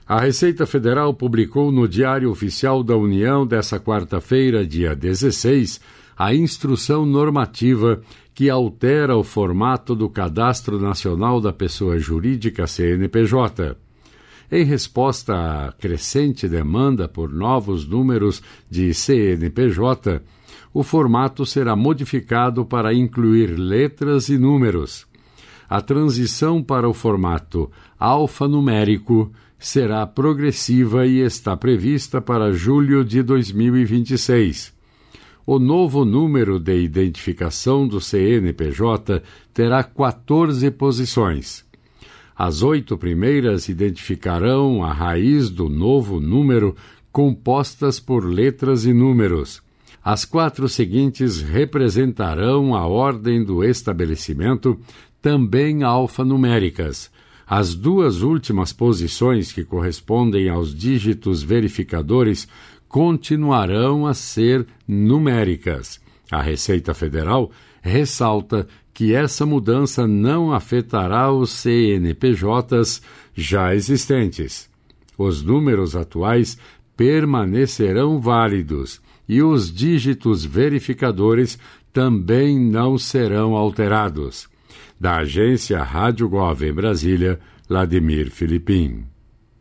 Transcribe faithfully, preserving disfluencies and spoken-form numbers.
A Receita Federal publicou no Diário Oficial da União desta quarta-feira, dia dezesseis, a instrução normativa que altera o formato do Cadastro Nacional da Pessoa Jurídica C N P J. Em resposta à crescente demanda por novos números de C N P J, o formato será modificado para incluir letras e números. A transição para o formato alfanumérico será progressiva e está prevista para julho de dois mil e vinte e seis. O novo número de identificação do C N P J terá quatorze posições. As oito primeiras identificarão a raiz do novo número compostas por letras e números. As quatro seguintes representarão a ordem do estabelecimento, também alfanuméricas. As duas últimas posições, que correspondem aos dígitos verificadores, continuarão a ser numéricas. A Receita Federal ressalta que essa mudança não afetará os C N P Js já existentes. Os números atuais permanecerão válidos e os dígitos verificadores também não serão alterados. Da agência Rádio Gov em Brasília, Vladimir Filipim.